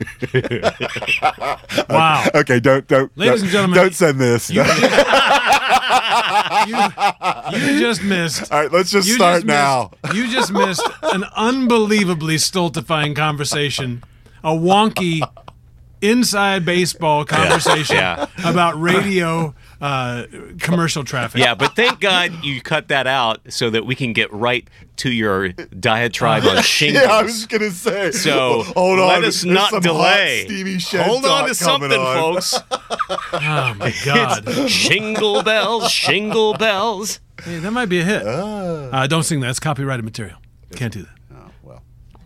Wow. Okay, Ladies and gentlemen, don't send this. You just missed. All right, let's just start now. You just missed an unbelievably stultifying conversation, a wonky inside baseball conversation about radio commercial traffic. Yeah, but thank God you cut that out so that we can get right to your diatribe on shingles. Yeah, I was going to say. So hold on. let us not some delay. Hot, steamy shed Hold on talk to something, on. folks. Oh, my God. Shingle bells, shingle bells. Hey, that might be a hit. Don't sing that. It's copyrighted material. Can't do that. Oh, well.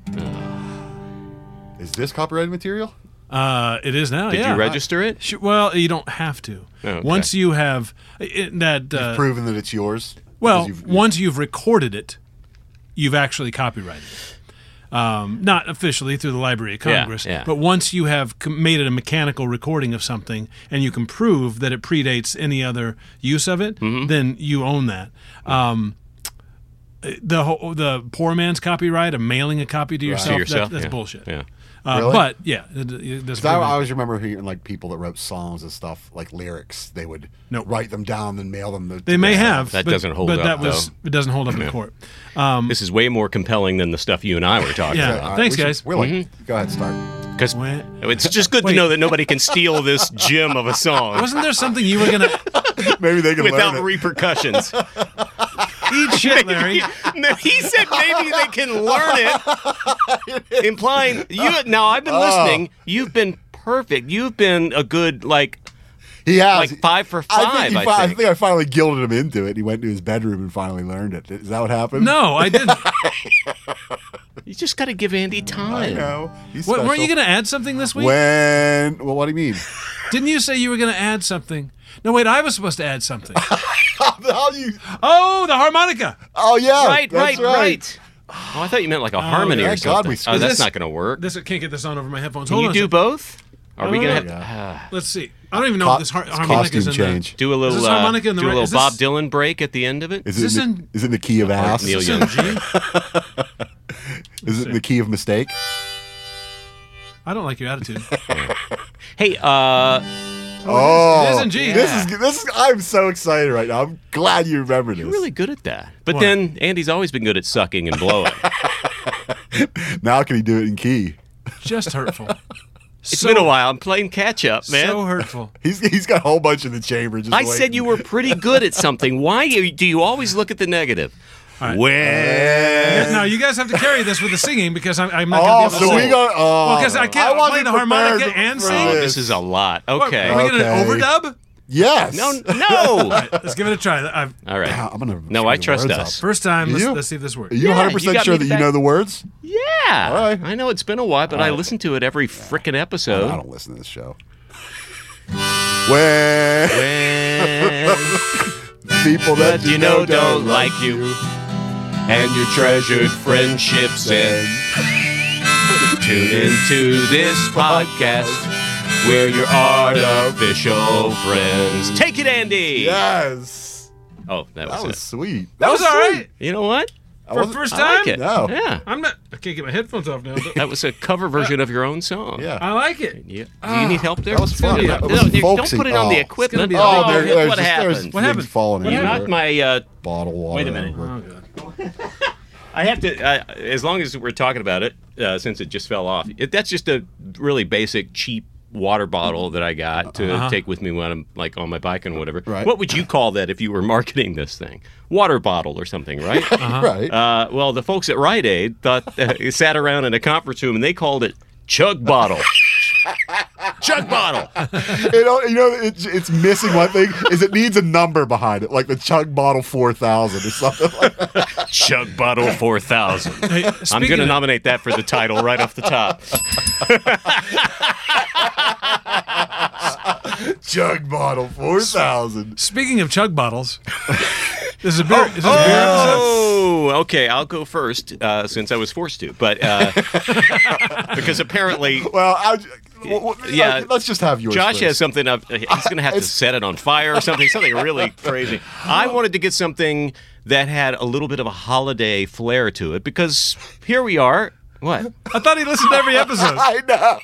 Is this copyrighted material? It is now, Did yeah. you register it? Well, you don't have to. Oh, okay. Once you have that... You've proven that it's yours? Well, once you've recorded it, you've actually copyrighted it. Not officially through the Library of Congress, but once you have made it a mechanical recording of something and you can prove that it predates any other use of it, then you own that. The poor man's copyright of mailing a copy to yourself, that's bullshit. Yeah. Really? But, yeah. I always remember hearing like people that wrote songs and stuff, like lyrics, they would write them down and mail them. They may have. That doesn't hold up, it doesn't hold up in court. This is way more compelling than the stuff you and I were talking about. Thanks, guys. We're like, go ahead, start. Because it's just good to know that nobody can steal this gem of a song. Wasn't there something you were going to... Maybe they can without learn it. repercussions. Eat shit, Larry. He said maybe they can learn it, implying you. Now I've been listening. You've been perfect. You've been a good He has. like 5 for 5. I think I finally guilted him into it. He went to his bedroom and finally learned it. Is that what happened? No, I didn't. You just got to give Andy time. I know. He's Weren't special. you going to add something this week? Well, what do you mean? Didn't you say you were going to add something? No, wait, I was supposed to add something. Oh, the harmonica. Oh, yeah. Right. Oh, I thought you meant like a harmony or thank God something. we- That's not going to work. I can't get this on over my headphones. Can Hold you on. do both? Are we Oh, going to yeah. have Let's see. I don't even know if this harmonica costume is in change. do a little Is this harmonica in the do a right- little is Bob this- Dylan break at the end of it? Is this it in the key of ass? Neil Is this Young. in G? Is it in the key of mistake? I don't like your attitude. Hey, Oh, It is in G. This is. I'm so excited right now. I'm glad you remember this. you're really good at that. But What? then Andy's always been good at sucking and blowing. Now can he do it in key? Just hurtful. It's been a while. I'm playing catch up, man. So hurtful. He's got a whole bunch in the chamber. Just I waiting. said you were pretty good at something. Why do you always look at the negative? right. Well, Now, you guys have to carry this with the singing because I'm not going Oh, to be able to so sing. we got. Well, because I can't wasn't play the harmonica prepared and for sing. this is a lot. Okay. Are we going to Okay. overdub? Yes. No. Let's give it a try. All right. I'm gonna. No, I trust words us. First time, You? let's see if this works. Are you Yeah, 100% you got sure me that you back. know the words? Yeah. All right. I know it's been a while, but I listen to it every frickin' episode. I don't listen to this show. When people that you know don't like you, and your treasured friendships end. Tune into this podcast. We're your artificial friends. Take it, Andy. Yes. Oh, that was That was it. sweet. That was all sweet. right. You know what? For first I time? like it. No. Yeah. I can't get my headphones off now. But That was a cover version of your own song. Yeah. I like it. Yeah. Do you need help there? That was fun. No, That was don't folksy. put it on the Oh. equipment. It's gonna be Oh, a- what happened? What happened? Falling You everywhere. knocked my Bottle water. Wait a minute. over. Oh, God. I have to, as long as we're talking about it, since it just fell off. That's just a really basic, cheap water bottle that I got to take with me when I'm like on my bike and whatever. Right. What would you call that if you were marketing this thing? Water bottle or something, right? Right. Well, the folks at Rite Aid thought sat around in a conference room and they called it Chug Bottle. Chug Bottle. It's missing one thing is it needs a number behind it, like the Chug Bottle 4000 or something like that. Chug Bottle 4000. Hey, I'm speaking going to of- nominate that for the title right off the top. Chug Bottle 4000. Speaking of chug bottles, this is a beer. Is this a beer episode? Oh, okay. I'll go first since I was forced to, but because apparently Well, Yeah. let's just have yours. Josh first. has something up. He's going to have to set it on fire or something. Something really crazy. I wanted to get something that had a little bit of a holiday flair to it because here we are. What? I thought he listened to every episode. I know.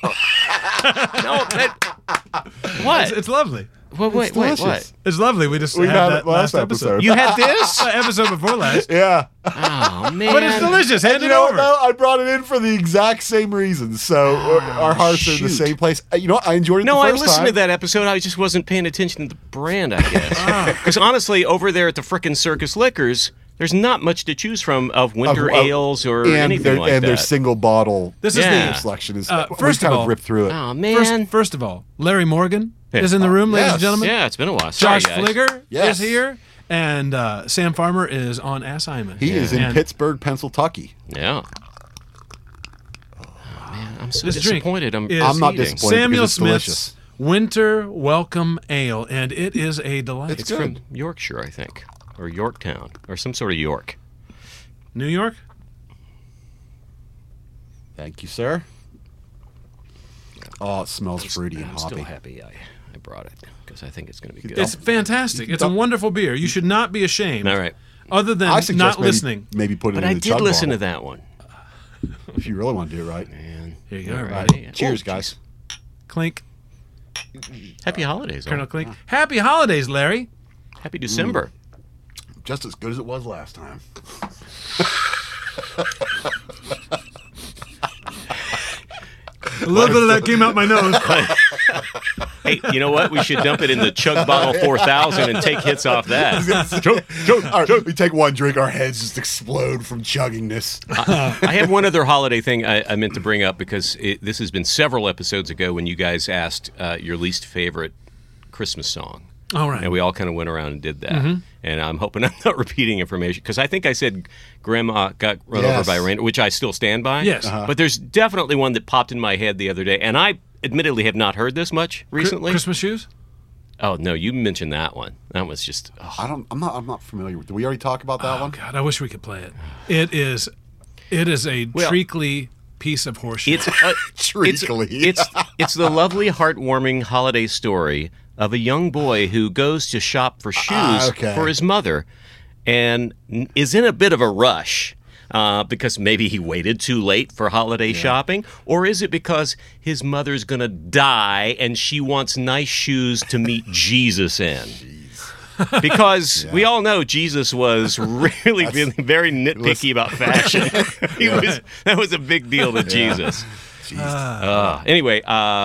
What? It's lovely. Well, wait, what? It's lovely. We just We had had that it last episode. You had this? Episode before last. Yeah. Oh, man. But it's delicious. Hand You it know what, over. though? I brought it in for the exact same reasons. So our hearts are in the shoot. same place. You know what? I enjoyed it No, the I first listened time. to that episode. I just wasn't paying attention to the brand, I guess. Because honestly, over there at the frickin' Circus Liquors, there's not much to choose from of winter ales or anything like and that. their single bottle This is Yeah. selection is first we of kind all- of ripped through it. Oh, man. First of all, Larry Morgan is in the room, ladies and yes. gentlemen. Yeah, it's been a while. Sorry, Josh guys. Fligger Yes. is here, and Sam Farmer is on assignment. He is in And Pittsburgh, Pennsylvania. Yeah. Oh, man, I'm so This drink disappointed. I'm is- I'm not eating. disappointed. Samuel because it's Smith's delicious. Winter Welcome Ale, and it is a delight. It's from Yorkshire, I think, or Yorktown, or some sort of York. New York. Thank you, sir. Oh, it smells fruity and I'm hoppy. still happy I brought it because I think it's going to be good. It's fantastic. It's a wonderful beer. You should not be ashamed. All right. Other than I suggest not maybe, listening. Maybe put it But in I the did chug listen to bottle that one. if you really want to do it right. Man. Here you go, All everybody. right. Cheers, Oh, guys. Clink. Happy holidays. Colonel all. Clink. Happy holidays, Larry. Happy December. Just as good as it was last time. A little bit of that came out my nose. Hey, you know what? We should dump it in the Chug Bottle 4000 and take hits off that. All right, we take one drink, our heads just explode from chugging this. I have one other holiday thing I meant to bring up because this has been several episodes ago when you guys asked your least favorite Christmas song. All right. And we all kind of went around and did that. And I'm hoping I'm not repeating information because I think I said Grandma got run over Yes. by a reindeer, which I still stand by. Yes. But there's definitely one that popped in my head the other day, and I admittedly have not heard this much recently. Christmas shoes? Oh no, you mentioned that one. That was just. Oh. I'm not familiar with. Did we already talk about that Oh, one? God, I wish we could play it. It is a treacly piece of horseshit. It's Treacly. It's the lovely, heartwarming holiday story of a young boy who goes to shop for shoes Okay. for his mother, and is in a bit of a rush. Because maybe he waited too late for holiday shopping, or is it because his mother's gonna die and she wants nice shoes to meet Jesus in? Because we all know Jesus was really being very nitpicky about fashion. That was a big deal to Jesus. Anyway,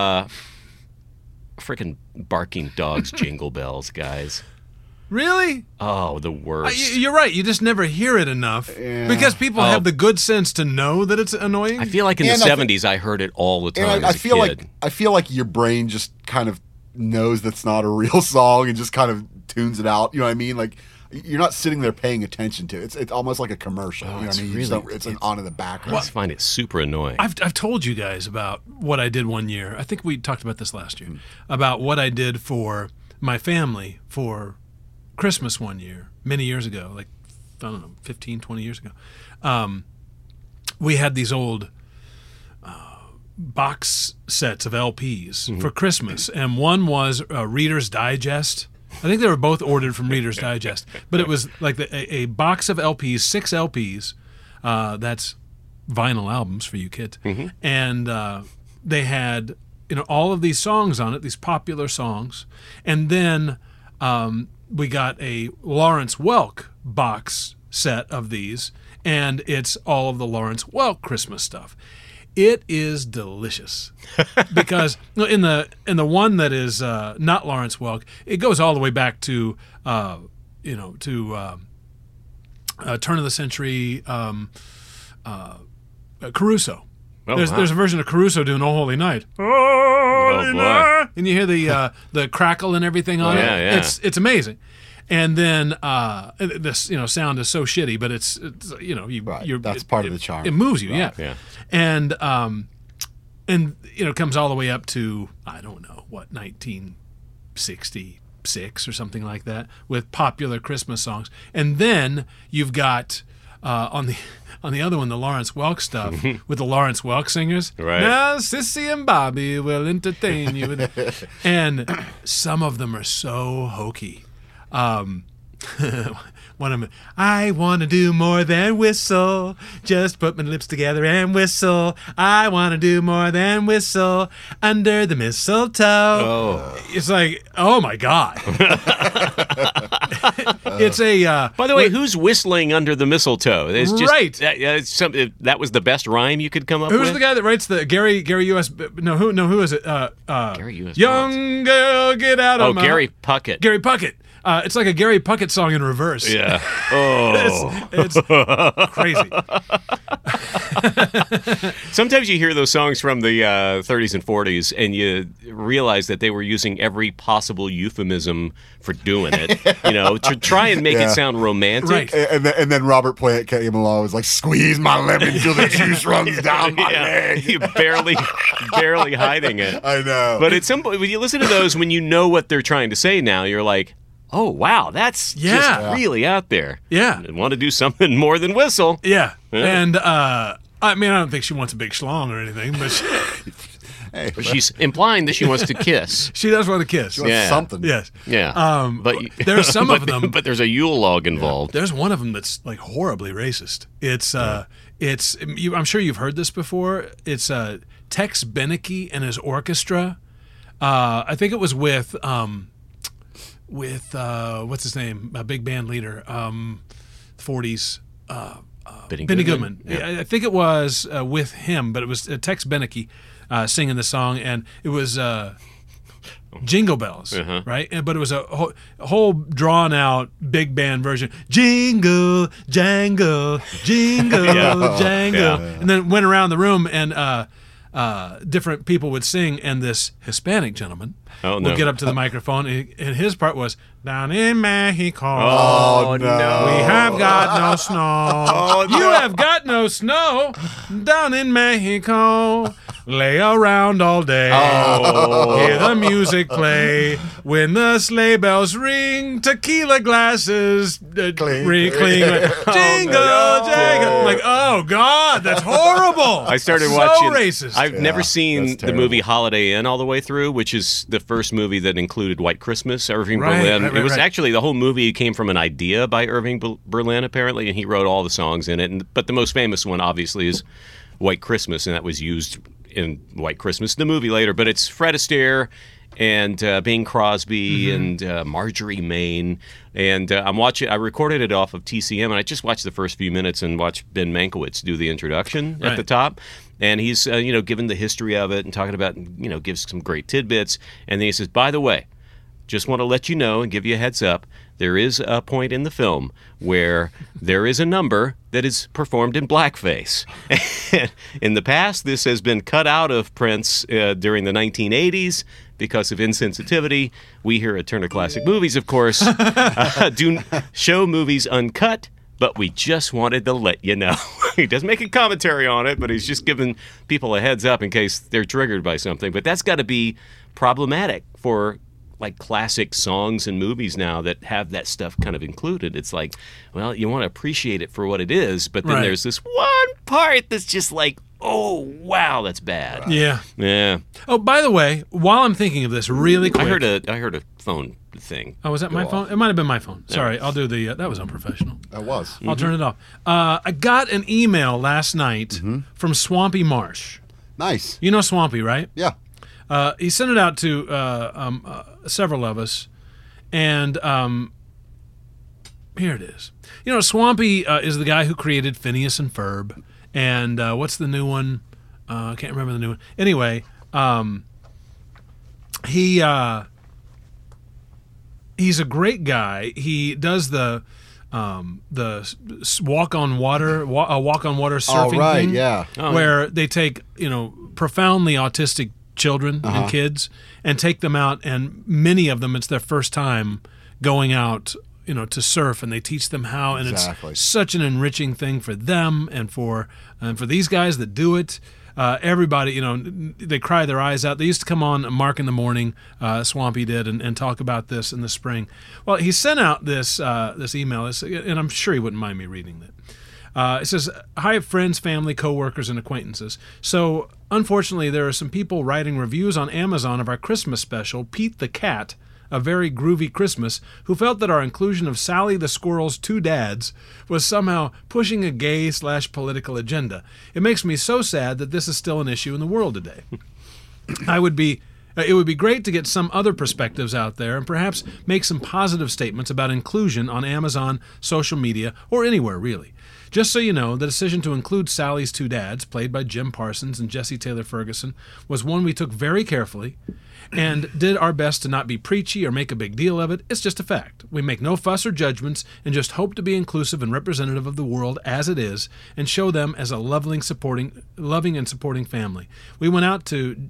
freaking barking dogs, jingle bells, guys. Really? Oh, the worst. You're right. You just never hear it enough because people have the good sense to know that it's annoying. I feel like in And the I 70s I heard it all the time And as I a feel kid. I feel like your brain just kind of knows that's not a real song and just kind of tunes it out. You know what I mean? Like you're not sitting there paying attention to it. It's almost like a commercial. You know what I mean? You just don't- it's on in the I background. just find it super annoying. I've told you guys about what I did one year. I think we talked about this last year about what I did for my family for Christmas one year, many years ago, like, I don't know, 15, 20 years ago. We had these old box sets of LPs for Christmas, and one was Reader's Digest. I think they were both ordered from Reader's Digest, but it was like a box of LPs, 6 LPs. That's vinyl albums for you kids, and they had all of these songs on it, these popular songs, and then we got a Lawrence Welk box set of these, and it's all of the Lawrence Welk Christmas stuff. It is delicious because in the one that is not Lawrence Welk, it goes all the way back to turn of the century Caruso. Oh, There's a version of Caruso doing "Oh Holy Night." Oh boy. And you hear the crackle and everything on it. Yeah. It's amazing. And then this sound is so shitty, but it's Right. That's part of the charm. It moves you, Yeah. And it comes all the way up to I don't know what 1966 or something like that with popular Christmas songs. And then you've got on the other one, the Lawrence Welk stuff with the Lawrence Welk singers. Right. Now, Sissy and Bobby will entertain you. And some of them are so hokey. One of them, I want to do more than whistle. Just put my lips together and whistle. I want to do more than whistle under the mistletoe. Oh. It's like, oh my God. It's a. By the way, who's whistling under the mistletoe? It's just, right. That was the best rhyme you could come up with? Who's the guy that writes the Gary U.S. Who is it? Gary U.S. Young girl, get out of my... Gary Puckett. Gary Puckett. It's like a Gary Puckett song in reverse. Yeah. Oh. It's crazy. Sometimes you hear those songs from the 30s and 40s, and you realize that they were using every possible euphemism for doing it, to try and make it sound romantic. Right. And then Robert Plant came along and was like, squeeze my lemon till the juice runs down my leg. You're barely hiding it. I know. But at some point, when you listen to those, when you know what they're trying to say now, you're like, oh, wow, that's just really out there. Yeah. I want to do something more than whistle. Yeah. And, I don't think she wants a big schlong or anything, but She's implying that she wants to kiss. She does want to kiss. She wants something. Yes. Yeah. But there's some of them. But there's a Yule log involved. There's one of them that's like horribly racist. It's I'm sure you've heard this before. It's Tex Beneke and his orchestra. I think it was with what's his name? A big band leader, 40s. Benny Goodman. Yeah. I think it was with him, but it was Tex Beneke singing the song, and it was Jingle Bells, right? But it was a whole drawn-out big band version. Jingle, jangle, jingle, jangle. And then went around the room, and different people would sing, and this Hispanic gentleman would get up to the microphone, and his part was, down in Mexico. Oh, no. We have got no snow. You have got no snow down in Mexico. Lay around all day. Hear the music play. When the sleigh bells ring, tequila glasses cling. Jingle, jangle. Like, oh, God, that's horrible. I started so watching. Racist. I've never seen the movie Holiday Inn all the way through, which is the first movie that included White Christmas, Irving Berlin. It was actually, the whole movie came from an idea by Irving Berlin, apparently, and he wrote all the songs in it. But the most famous one, obviously, is White Christmas, and that was used in White Christmas, the movie later. But it's Fred Astaire and Bing Crosby and Marjorie Main. And I recorded it off of TCM, and I just watched the first few minutes and watched Ben Mankiewicz do the introduction at the top. And he's, given the history of it and talking about, gives some great tidbits. And then he says, by the way, just want to let you know and give you a heads up, there is a point in the film where there is a number that is performed in blackface. In the past, this has been cut out of Prince during the 1980s because of insensitivity. We here at Turner Classic Movies, of course, do show movies uncut, but we just wanted to let you know. He doesn't make a commentary on it, but he's just giving people a heads up in case they're triggered by something. But that's got to be problematic for like classic songs and movies now that have that stuff kind of included. It's like, well, you want to appreciate it for what it is, but then there's this one part that's just like, oh, wow, that's bad. Yeah. Oh, by the way, while I'm thinking of this really quick. I heard a phone thing. Oh, was that my phone? It might have been my phone. Sorry, I'll do the, that was unprofessional. That was. I'll turn it off. I got an email last night from Swampy Marsh. Nice. You know Swampy, right? Yeah. He sent it out to several of us, and here it is. Swampy is the guy who created Phineas and Ferb, and what's the new one? I can't remember the new one. Anyway, he's a great guy. He does the walk on water surfing thing. Yeah. Where they take profoundly autistic children and kids and take them out, and many of them it's their first time going out to surf, and they teach them how, and it's such an enriching thing for them and for these guys that do it. Everybody, they cry their eyes out. They used to come on Mark in the Morning, Swampy did, and talk about this in the spring. Well, he sent out this email, and I'm sure he wouldn't mind me reading it. It says, "Hi, friends, family, coworkers, and acquaintances. So, unfortunately, there are some people writing reviews on Amazon of our Christmas special, Pete the Cat, A Very Groovy Christmas, who felt that our inclusion of Sally the Squirrel's two dads was somehow pushing a gay/political agenda. It makes me so sad that this is still an issue in the world today. It would be great to get some other perspectives out there and perhaps make some positive statements about inclusion on Amazon, social media, or anywhere really. Just so you know, the decision to include Sally's two dads, played by Jim Parsons and Jesse Taylor Ferguson, was one we took very carefully and did our best to not be preachy or make a big deal of it. It's just a fact. We make no fuss or judgments and just hope to be inclusive and representative of the world as it is and show them as a loving and supporting family. We went out to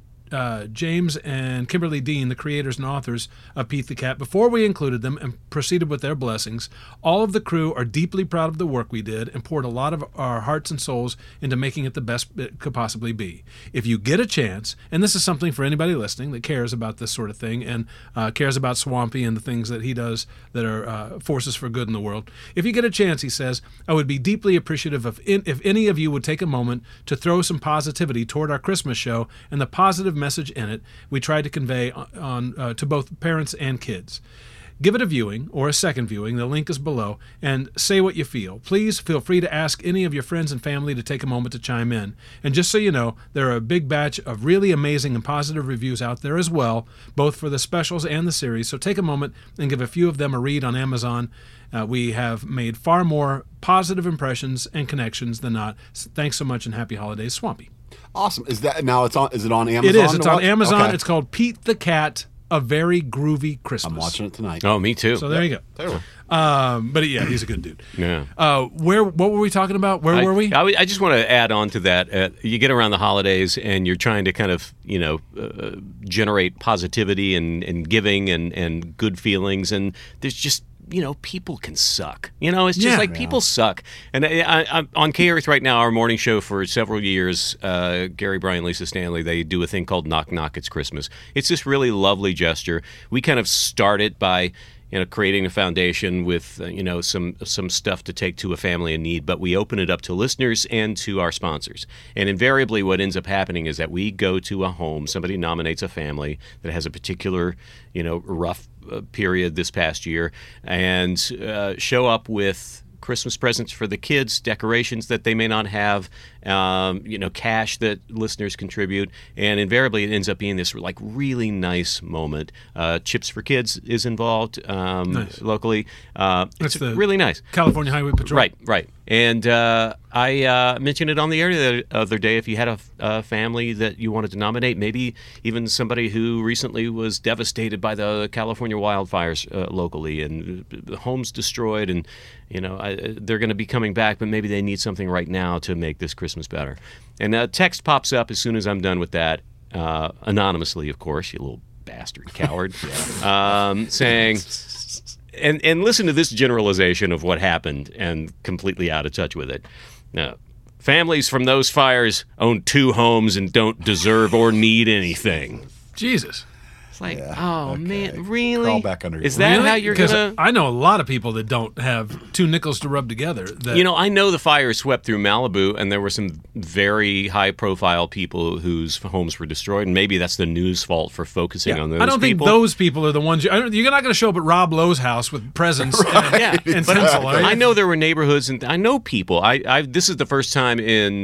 James and Kimberly Dean, the creators and authors of Pete the Cat, before we included them and proceeded with their blessings. All of the crew are deeply proud of the work we did and poured a lot of our hearts and souls into making it the best it could possibly be. If you get a chance, and this is something for anybody listening that cares about this sort of thing and cares about Swampy and the things that he does that are forces for good in the world, if you get a chance, he says, I would be deeply appreciative if any of you would take a moment to throw some positivity toward our Christmas show and the positive message in it we tried to convey to both parents and kids. Give it a viewing or a second viewing, the link is below, and say what you feel. Please feel free to ask any of your friends and family to take a moment to chime in. And just so you know, there are a big batch of really amazing and positive reviews out there as well, both for the specials and the series, so take a moment and give a few of them a read on Amazon. We have made far more positive impressions and connections than not. Thanks so much and happy holidays, Swampy. Awesome. Is it on Amazon? It is. It's on Amazon. Okay. It's called Pete the Cat, A Very Groovy Christmas. I'm watching it tonight. Oh, me too. So there you go. But yeah, he's a good dude. Yeah. What were we talking about? Where were we? I just want to add on to that. You get around the holidays and you're trying to kind of, generate positivity and giving and good feelings, and there's just, people can suck. It's just people suck. And I'm on K-Earth right now, our morning show for several years, Gary, Brian, Lisa Stanley, they do a thing called Knock Knock, It's Christmas. It's this really lovely gesture. We kind of start it by creating a foundation with, some stuff to take to a family in need, but we open it up to listeners and to our sponsors. And invariably what ends up happening is that we go to a home, somebody nominates a family that has a particular, rough period this past year, and show up with Christmas presents for the kids, decorations that they may not have, cash that listeners contribute, and invariably it ends up being this really nice moment. Chips for Kids is involved nice. Locally. It's really nice. California Highway Patrol. Right. And I mentioned it on the air the other day. If you had a family that you wanted to nominate, maybe even somebody who recently was devastated by the California wildfires locally, and the homes destroyed, and they're going to be coming back, but maybe they need something right now to make this Christmas better. And a text pops up as soon as I'm done with that, anonymously, of course, you little bastard coward, saying... And listen to this generalization of what happened, and completely out of touch with it. Now, families from those fires own 2 homes and don't deserve or need anything. Jesus. It's man, really? Crawl back under your Is that how you're going to... I know a lot of people that don't have 2 nickels to rub together. I know the fire swept through Malibu, and there were some very high-profile people whose homes were destroyed, and maybe that's the news fault for focusing on those people. I don't think those people are the ones... You're not going to show up at Rob Lowe's house with presents and tinsel, are you? I know there were neighborhoods, and I know people. This is the first time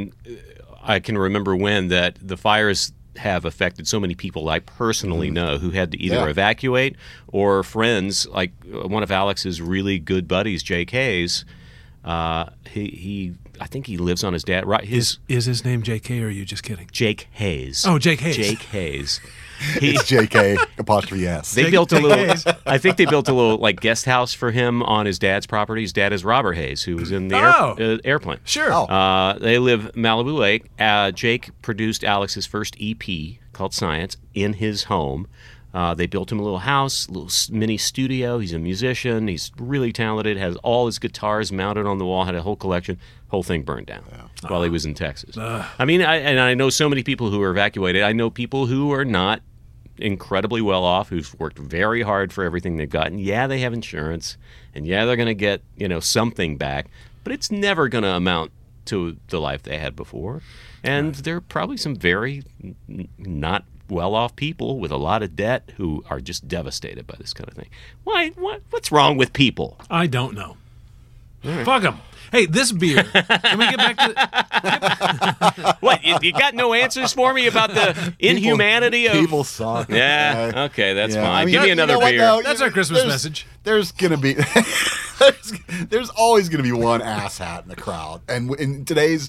I can remember when that the fires have affected so many people I personally know who had to either evacuate, or friends, like one of Alex's really good buddies, Jake Hayes. I think he lives on his dad. Right, is his name J.K. or are you just kidding? Jake Hayes. Oh, Jake Hayes. Jake Hayes. It's J.K. apostrophe S. They built a little. I think they built a little guest house for him on his dad's property. His dad is Robert Hayes, who was in the airplane. Sure. They live Malibu Lake. Jake produced Alex's first EP called Science in his home. They built him a little house, a little mini studio. He's a musician. He's really talented. Has all his guitars mounted on the wall. Had a whole collection. Whole thing burned down while he was in Texas. I know so many people who are evacuated. I know people who are not incredibly well off, who've worked very hard for everything they've gotten. Yeah, they have insurance, and yeah, they're going to get something back, but it's never going to amount to the life they had before. And there are probably some very not well-off people with a lot of debt who are just devastated by this kind of thing. Why? What's wrong with people? I don't know. Fuck them. Hey, this beer. Can we get back to What? You got no answers for me about the inhumanity of people suck. Yeah. Okay, that's fine. I mean, Give me another beer. No, That's our Christmas message. There's gonna be there's always gonna be one asshat in the crowd, and in today's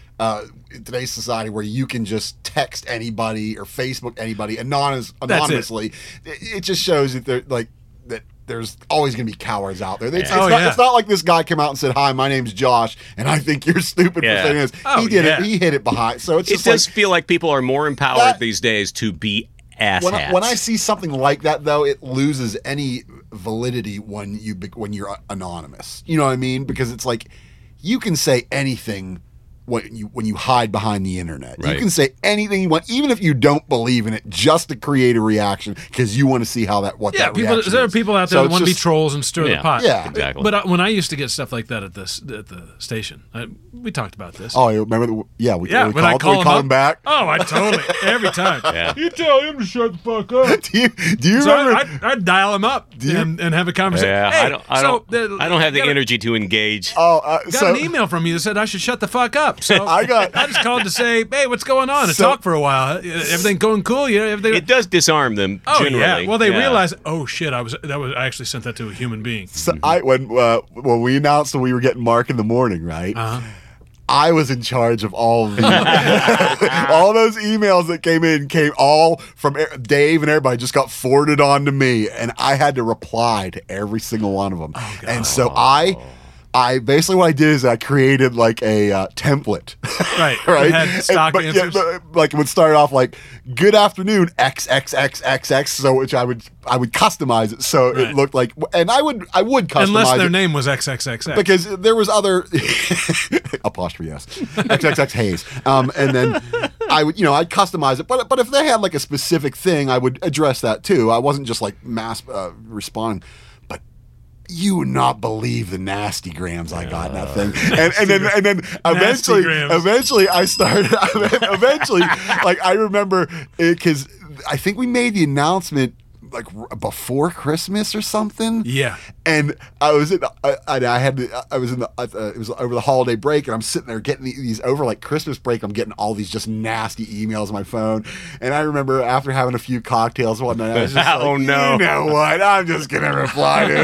society where you can just text anybody or Facebook anybody anonymously, it just shows that there's always going to be cowards out there. It's not like this guy came out and said, "Hi, my name's Josh, and I think you're stupid for saying this." He did it. He hit it behind. So it does feel like people are more empowered these days to be asshats. When I see something like that, though, it loses any validity when you're anonymous. You know what I mean? Because it's like you can say anything when you hide behind the internet. Right. You can say anything you want, even if you don't believe in it, just to create a reaction because you want to see how that reaction is. There are people out there that want to be trolls and stir the pot. Yeah, exactly. But when I used to get stuff like that at the station, we talked about this. Oh, you remember? We called him back. Oh, I totally every time. Yeah. You tell him to shut the fuck up. do you remember? I'd dial him up and have a conversation. Yeah, hey, I don't have the energy to engage. Got an email from you that said I should shut the fuck up. So I just called to say, hey, what's going on? And talk for a while. Everything going cool? Yeah, it does disarm them. Generally. Yeah. Well, they realize, oh shit, I actually sent that to a human being. So when we announced that we were getting Mark in the morning, right? I was in charge of all of all those emails that came all from Dave and everybody just got forwarded on to me, and I had to reply to every single one of them. Oh, and so I basically what I did is I created like a template. Right. Right. It had stock answers. Like it would start off like "Good afternoon XXXXX," so which I would customize it so it looked like, and I would customize unless their it name was XXXX because there was other apostrophe S XXX Hayes, and then I'd customize it, but if they had like a specific thing, I would address that too. I wasn't just like mass responding. You would not believe the nasty grams I got in that thing, and then eventually I started. Eventually, like I remember because I think we made the announcement like before Christmas or something. Yeah. And I was it was over the holiday break, and I'm sitting there getting these over like Christmas break. I'm getting all these just nasty emails on my phone, and I remember after having a few cocktails one night, I was just like, oh no, you know what? I'm just gonna reply to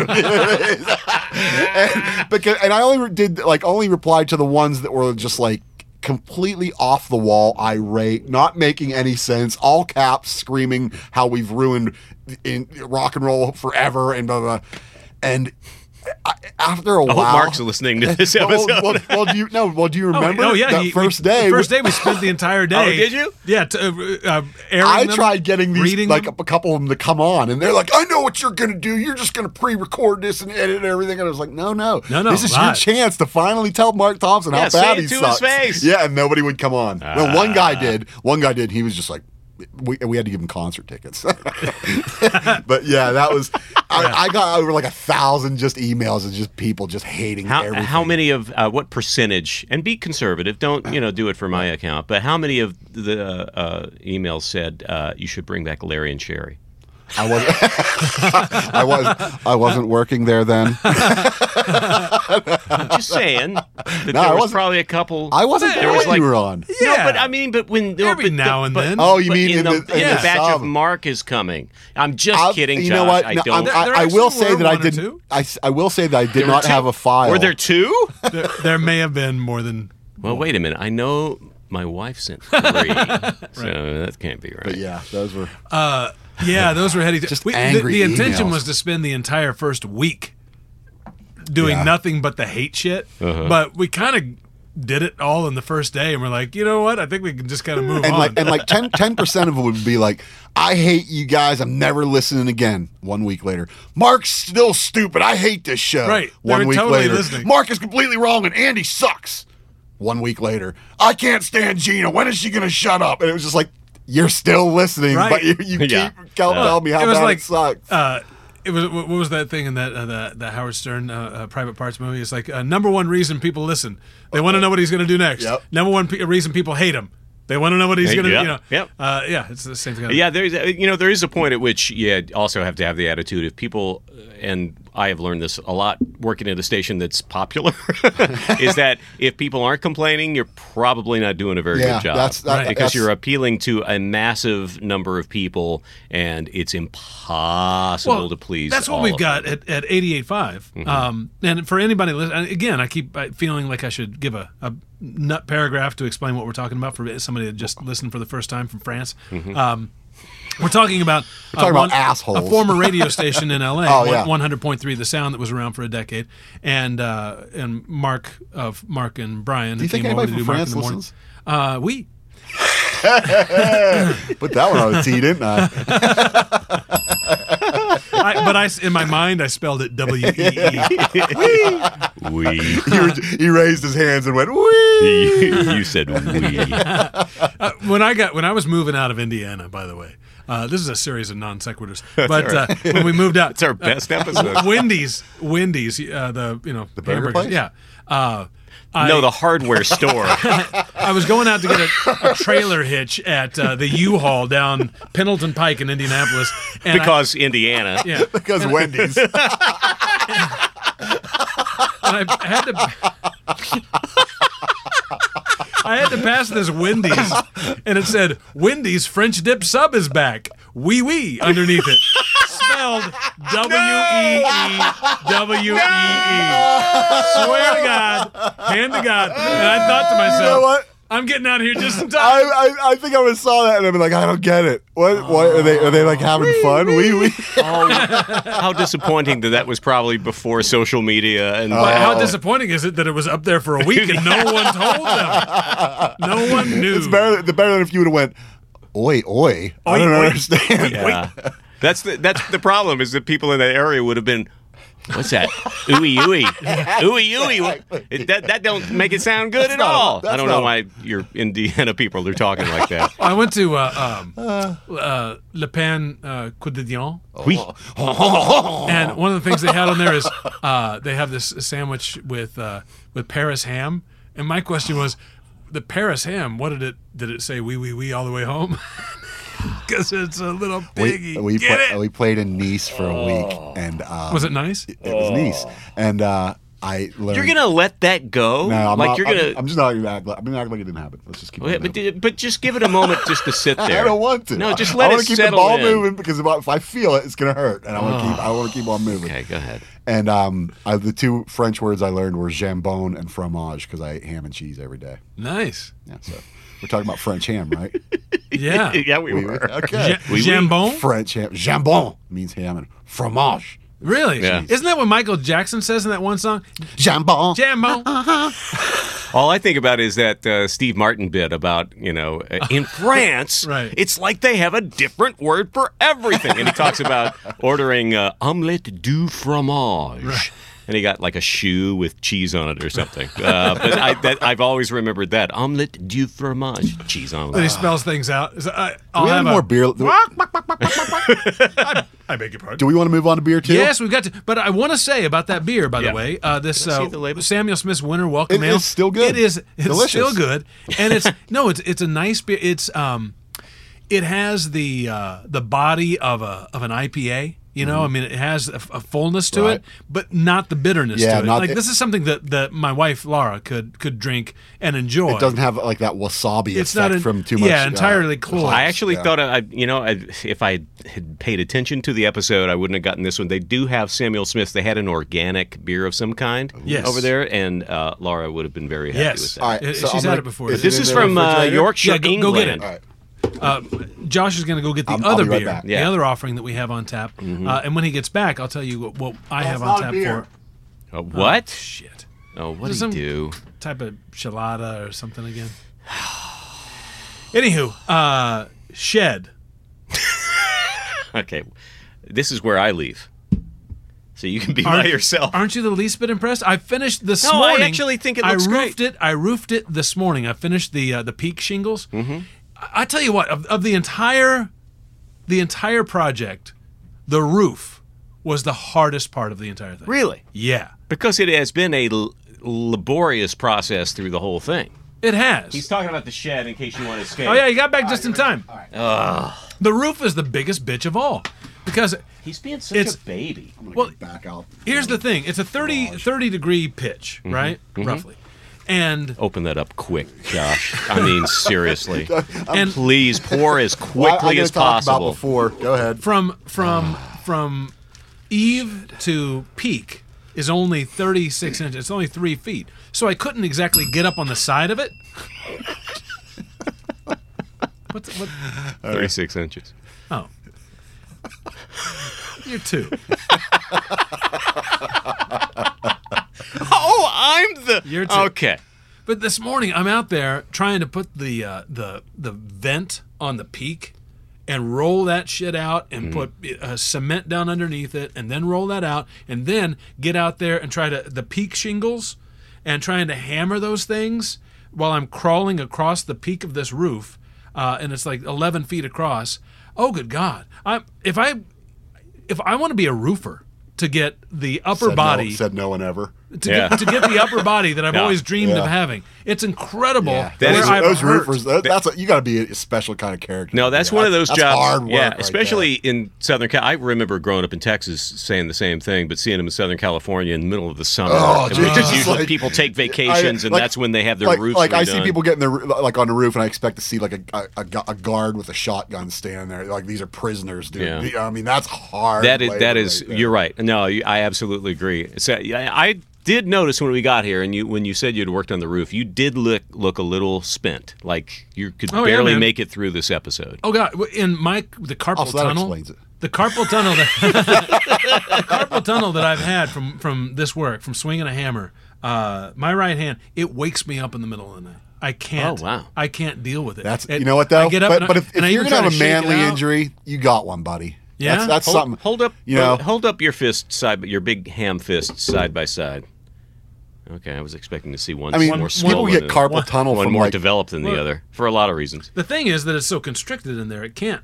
and I only replied to the ones that were just like completely off the wall, irate, not making any sense, all caps, screaming how we've ruined in rock and roll forever and blah blah. And after a while, Mark's listening to this episode. Do you remember? That first day. The first day we spent the entire day. Oh, did you? Yeah. I tried getting these like a couple of them to come on, and they're like, "I know what you're gonna do. You're just gonna pre-record this and edit and everything." And I was like, "No. This is your chance to finally tell Mark Thompson how bad he sucks." Say it to his face. Yeah, and nobody would come on. Well, one guy did. He was just like, we had to give him concert tickets. But yeah, that was I got over like 1,000 just emails of just people just hating everything. How many of what percentage, and be conservative, don't do it for my account, but how many of the emails said you should bring back Larry and Sherry? I wasn't working there then. I'm just saying that there was probably a couple. I wasn't there when you were on. Yeah, but when every now and then. Oh, you mean in the batch of Mark is coming? I'm just kidding, Josh. You know what? I will say that I didn't. I will say that I did not have a file. Were there two? There may have been more than. Well, wait a minute. I know my wife sent 3, so that can't be right. But yeah, those were. Those were heady. Just angry the intention emails. was to spend the entire first week doing nothing but the hate shit, but we kind of did it all in the first day, and we're like, you know what? I think we can just kind of move on. And like 10% of it would be like, I hate you guys. I'm never listening again. 1 week later, Mark's still stupid. I hate this show. Right. 1 week totally later, listening. Mark is completely wrong and Andy sucks. 1 week later, I can't stand Gina. When is she going to shut up? And it was just like, you're still listening, but you keep telling me how bad it sucks. What was that thing in that Howard Stern Private Parts movie? It's like number one reason people listen. They want to know what he's going to do next. Yep. Number one reason people hate him. They want to know what he's going to, Yep. Yeah, it's the same thing. Yeah, there is a point at which you also have to have the attitude if people, and I have learned this a lot working at a station that's popular, is that if people aren't complaining, you're probably not doing a very good job. Because you're appealing to a massive number of people, and it's impossible to please. That's what we've got at 88.5. And for anybody listening, again, I keep feeling like I should give a nut paragraph to explain what we're talking about for somebody that just listened for the first time from France. We're talking about assholes. A former radio station in LA, 100.3 The Sound, that was around for a decade, and Mark and Brian. Do you think anybody from France listens? We. Put that one on the tee, didn't I? But in my mind, I spelled it W-E-E. We. He raised his hands and went, wee. You said we. When I was moving out of Indiana, by the way, this is a series of non sequiturs. But when we moved out, it's our best episode. Wendy's, the burger place? Yeah. The hardware store. I was going out to get a trailer hitch at the U-Haul down Pendleton Pike in Indianapolis. And because Indiana. Yeah. Because Wendy's. And I had to pass this Wendy's, and it said, Wendy's French dip sub is back. Wee underneath it. Spelled W-E-E-W-E-E. Swear to God, hand to God. And I thought to myself, you know what? I'm getting out of here just in time. I think I would saw that and I'd be like, I don't get it. What are they like having fun? Wee. Oh, how disappointing that was probably before social media. And how disappointing is it that it was up there for a week and no one told them? No one knew. It's better than if you would have went, oi. I don't understand. Yeah. That's the problem, is that people in that area would have been, what's that? Ooey. That don't make it sound good at all. I don't know why your Indiana people are talking like that. I went to Le Pain Quotidien. Oui. And one of the things they had on there is they have this sandwich with Paris ham. And my question was, the Paris ham, what did it say wee all the way home? Because it's a little piggy. We played in Nice for a week, and was it nice? It was Nice, and I learned. You're gonna let that go? No, I'm like not, you're gonna. I'm just not gonna act. I'm gonna act like it didn't happen. Let's just keep. But just give it a moment just to sit there. I don't want to. No, just let it settle in. I want to keep the ball moving because if I feel it, it's gonna hurt, and I want to keep on moving. Okay, go ahead. And the two French words I learned were jambon and fromage because I ate ham and cheese every day. Nice. Yeah, so we're talking about French ham, right? Yeah. Yeah, we were. Okay. Jambon? French ham. Jambon means ham and fromage. Really? Yeah. Isn't that what Michael Jackson says in that one song? Jambon. All I think about is that Steve Martin bit about, in France, right. It's like they have a different word for everything. And he talks about ordering omelette du fromage. Right. And he got like a shoe with cheese on it or something. But I've always remembered that. Omelette du fromage. Cheese on it. But he spells things out. I'll have more beer. I beg your pardon. Do we want to move on to beer too? Yes, we've got to. But I want to say about that beer, by the way, this Samuel Smith's Winter Welcome Ale. It's still good. It's delicious. Still good, and it's a nice beer. It has the body of an IPA. I mean, it has a fullness to it, but not the bitterness to it. This is something that my wife Laura could drink and enjoy. It doesn't have like that wasabi effect from too much. Yeah, entirely close. I actually thought, if I had paid attention to the episode, I wouldn't have gotten this one. They do have Samuel Smith's. They had an organic beer of some kind over there, and Laura would have been very happy with that. All right, she's had it before. This is from Yorkshire, England. Go get it. All right. Josh is going to go get the other beer, back. the other offering that we have on tap. And when he gets back, I'll tell you what I have on tap for. What? Shit. Oh, what did he do? Type of chelada or something again. Anywho, Shed. Okay, this is where I leave. So you can be by yourself. Aren't you the least bit impressed? I finished this morning. I actually think it looks great. I roofed it this morning. I finished the peak shingles. I tell you what, of the entire project, the roof was the hardest part of the entire thing. Really? Yeah. Because it has been a laborious process through the whole thing. It has. He's talking about the shed in case you want to escape. Oh, yeah, you got back just in time. All right. The roof is the biggest bitch of all because He's being such a baby. I'm gonna well, get back out. here's the thing. It's a 30 degree pitch, right? Roughly. And Open that up quick, Josh. I mean, seriously. and Please pour as Well, quickly as possible. About before. Go ahead. from eave to peak is only 36 inches. It's only 3 feet. So I couldn't exactly get up on the side of it. What? 36 inches. Oh. You're 2. Oh, I'm the... You're 2. Okay. But this morning I'm out there trying to put the vent on the peak and roll that shit out and put cement down underneath it and then roll that out and then get out there and try to the peak shingles and trying to hammer those things while I'm crawling across the peak of this roof and it's like 11 feet across. Oh, good God. If I want to be a roofer to get the upper body... Said no one ever. To get the upper body that I've always dreamed of having. It's incredible. Yeah. Those roofers, you got to be a special kind of character. No, that's one of those that's jobs. Hard work right especially there. in Southern California. I remember growing up in Texas saying the same thing, but seeing them in Southern California in the middle of the summer. Oh, which is geez. usually Like, people take vacations, and that's when they have their roofs Like redone. I see people getting on the roof, and I expect to see like a guard with a shotgun standing there. Like these are prisoners, dude. Yeah. I mean, that's hard. That is. You're right. No, I absolutely agree. So I did notice when we got here, and when you said you'd worked on the roof, you did look a little spent, like you could barely make it through this episode. Oh God! In the carpal that tunnel, explains it. the carpal tunnel, the carpal tunnel that I've had from this work, from swinging a hammer, my right hand, it wakes me up in the middle of the night. I can't. Oh, wow. I can't deal with it. You know what though? I get up but if and I you're even gonna try have to a shake it manly out. injury, you got one, buddy. Yeah? that's something. Hold up, You know, hold up your fist your big ham fist side by side. Okay, I was expecting to see one. I mean, more people get carpal tunnel one from more like developed than the other for a lot of reasons. The thing is that it's so constricted in there, it can't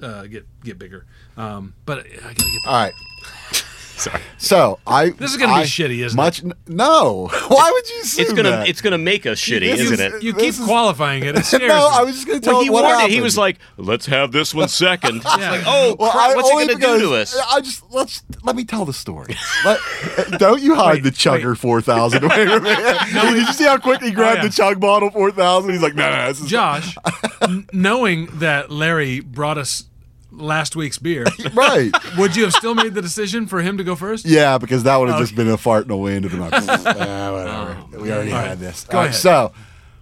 get bigger. But I gotta get. All right. Sorry. So This is gonna be shitty, isn't it? No. Why would you say that? It's gonna make us shitty, This isn't is- it? You This keep is- qualifying it. It scares No, me. I was just going to tell Well, he you what warned it. happened. He was like, "Let's have this one second." It's like, oh, Well, crap, what's only it gonna do to because us? Let me tell the story. Don't you hide the Chugger 4000 away from me. Did you see how quick he grabbed the Chug bottle 4000? He's like, no, this is Josh, knowing that Larry brought us last week's beer, right. would you have still made the decision for him to go first? Yeah, because that would have just been a fart in the wind. It'd been like, whatever. We already had this. Go ahead. So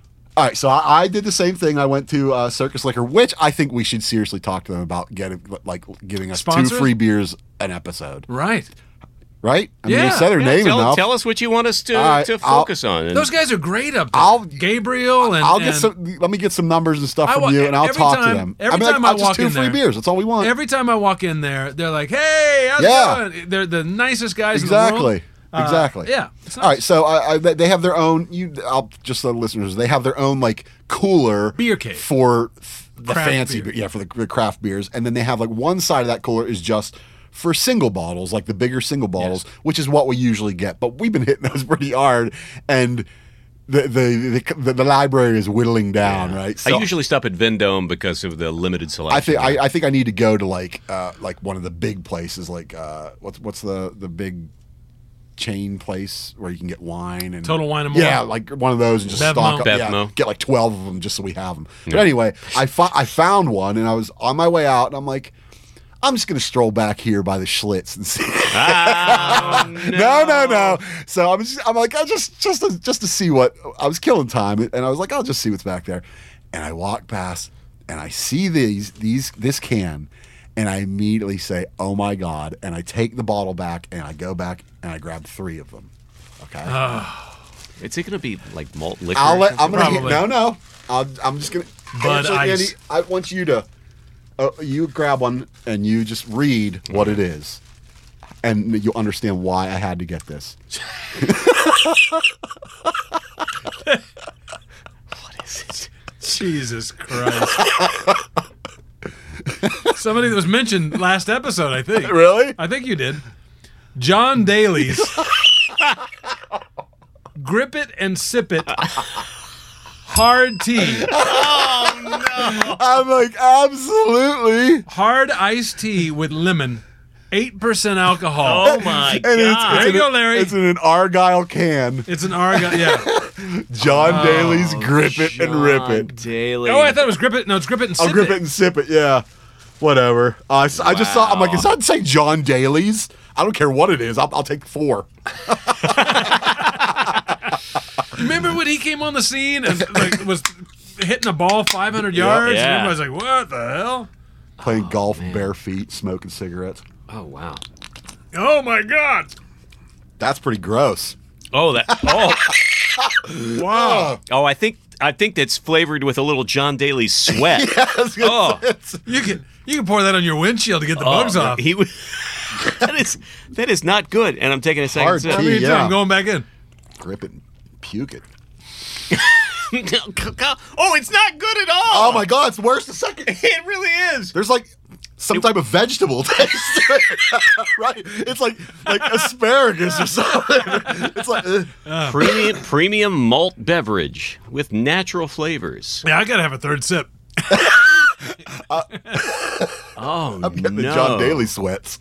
I did the same thing. I went to Circus Liquor, which I think we should seriously talk to them about giving us Sponsors? 2 free beers an episode. Right. Right? I mean, Yeah. you said her name enough. Tell us what you want us to right, focus on. And Those guys are great up there. Gabriel and I'll get some. Let me get some numbers and stuff I from wa- you, and I'll every talk time- to them. every I mean, time I just walk 2 in free there- beers. That's all we want. every time I walk in there, they're like, "Hey, how's it going?" They're the nicest guys in the world. Exactly. Yeah. It's nice. All right. So they have their own. I'll just let the listeners. They have their own like cooler Beer cave. for the Craft fancy beer. beer. Yeah, for the craft beers, and then they have like one side of that cooler is just for single bottles, like the bigger single bottles, which is what we usually get. But we've been hitting those pretty hard, and the library is whittling down. Right. So I usually stop at Vendome because of the limited selection. I think I need to go to like one of the big places, like what's the big chain place where you can get wine and Total Wine and More. Yeah, like one of those and just Bevmo. stock up. Yeah, Bevmo. get like 12 of them just so we have them. But anyway, I found one and I was on my way out and I'm like, I'm just gonna stroll back here by the Schlitz and see. No. So I'm like, just to see what I was killing time, and I was like, I'll just see what's back there. And I walk past, and I see this can, and I immediately say, "Oh my God!" And I take the bottle back, and I go back, and I grab 3 of them. Okay. Is it going to be like malt liquor? I'm gonna Probably. no. I'm just gonna. Bud Actually, Ice. Andy, I want you to. You grab one and you just read what it is, and you'll understand why I had to get this. What is it? Jesus Christ. Somebody that was mentioned last episode, I think. Really? I think you did. John Daly's Grip It and Sip It Hard tea. Oh, no. I'm like, absolutely. Hard iced tea with lemon. 8% alcohol. Oh, my And God. There you go, Larry. It's in an Argyle can. It's an Argyle, yeah. John Daly's Grip It and Rip It. Daly. Oh, I thought it was Grip It. No, it's Grip It and Sip I'll grip it and sip it, yeah. Whatever. I just saw, I'm like, it doesn't say John Daly's. I don't care what it is. I'll take 4. Remember when he came on the scene and was hitting a ball 500 yards? Yeah. And everybody's like, what the hell? Playing golf bare feet, smoking cigarettes. Oh, wow. Oh, my God. That's pretty gross. Oh, that. Oh, Wow. oh. I think that's flavored with a little John Daly sweat. Oh, You can pour that on your windshield to get the bugs off. He was. that is not good. And I'm taking a second Hard sip. I mean, yeah. I'm going back in. Grip it and puke it. Oh, it's not good at all. Oh my God, it's worse the second. It really is. There's like some type of vegetable taste to it. Right? It's like asparagus or something. It's like Premium malt beverage with natural flavors. Yeah, I got to have a third sip. Oh, I'm getting no. the John Daly sweats.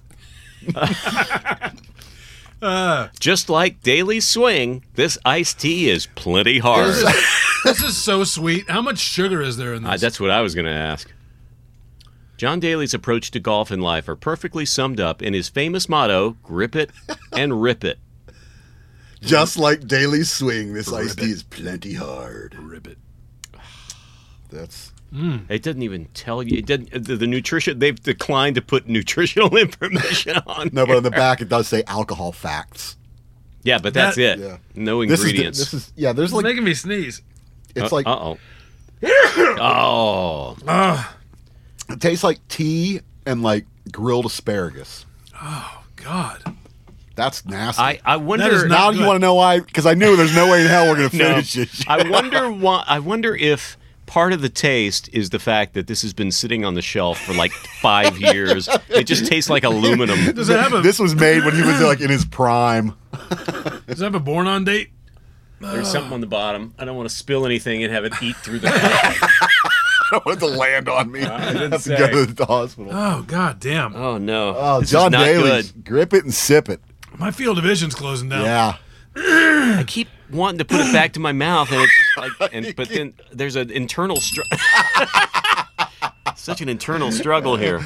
Just like Daily Swing, this iced tea is plenty hard. This is so sweet. How much sugar is there in this? That's what I was going to ask. John Daly's approach to golf and life are perfectly summed up in his famous motto, grip it and rip it. Just like Daily Swing, this iced tea is plenty hard. Rip it. That's It doesn't even tell you. It didn't, the nutrition, they've declined to put nutritional information on. no, but on the back it does say alcohol facts. Yeah, but that's it. Yeah. No This ingredients. is there's It's like making me sneeze. it's like Uh-oh. Oh. it tastes like tea and like grilled asparagus. Oh, God. That's nasty. I wonder. That is not now good. you want to know why? Because I knew there's no way in hell we're going to No. finish it. I wonder why. I wonder if part of the taste is the fact that this has been sitting on the shelf for like 5 years. It just tastes like aluminum. Does it have a This was made when he was like in his prime. Does it have a born on date? There's something on the bottom. I don't want to spill anything and have it eat through the. I wanted to land on me. I didn't have to say. go to the hospital. Oh, God damn. Oh no! Oh, This John is not Daly's good. grip it and sip it. My field of vision's closing down. Yeah. I keep wanting to put it back to my mouth, and it's like, but then there's an internal such an internal struggle here.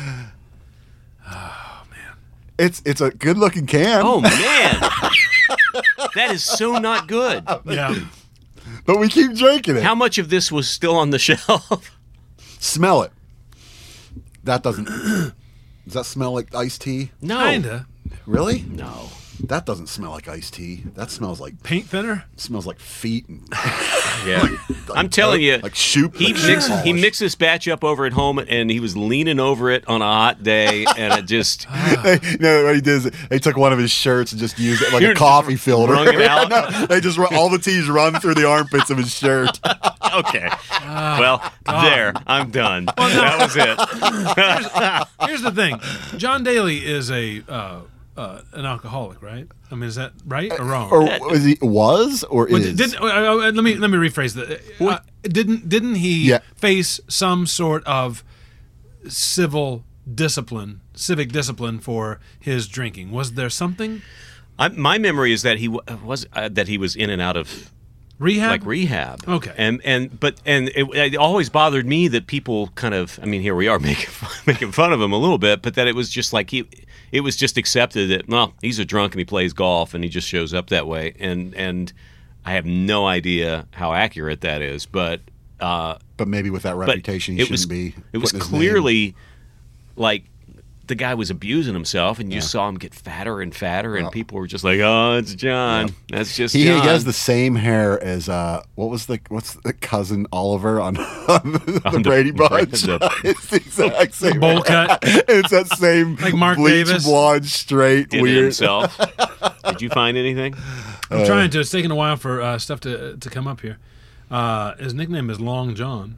It's a good looking can. Oh man, that is so not good. Yeah. But we keep drinking it. How much of this was still on the shelf? Smell it. That doesn't. Does that smell like iced tea? No, Kinda. Really? no. That doesn't smell like iced tea. That smells like Paint thinner? feet and Yeah, I'm telling you, like shoe. he like shoe mixed polish. this batch up over at home, and he was leaning over it on a hot day, and it just You know what he did? Is they took one of his shirts and just used it like You're a coffee filter. wrung it out? No, they just all the teas run through the armpits of his shirt. okay. Well, there, I'm done. That was it. Here's the thing. John Daly is an alcoholic, right? I mean, is that right or wrong? Or was he was or Well, is? let me rephrase that. Didn't he Yeah. face some sort of civic discipline for his drinking? Was there something? My memory is that he was in and out of Rehab? rehab. Okay. And it always bothered me that people kind of, I mean, here we are making fun of him a little bit, but that it was just like it was just accepted that, well, he's a drunk and he plays golf and he just shows up that way. And I have no idea how accurate that is, but maybe with that reputation, he shouldn't be. It was putting his name. clearly like the guy was abusing himself, and you saw him get fatter and fatter, and people were just like, "Oh, it's John. That's just He John." has the same hair as what's the cousin Oliver on the Brady Bunch? It's the exact same bowl hair. cut. It's that same Like Mark bleach Davis. blonde, straight, Did it weird. himself. Did you find anything? I'm trying to. It's taking a while for stuff to come up here. His nickname is Long John.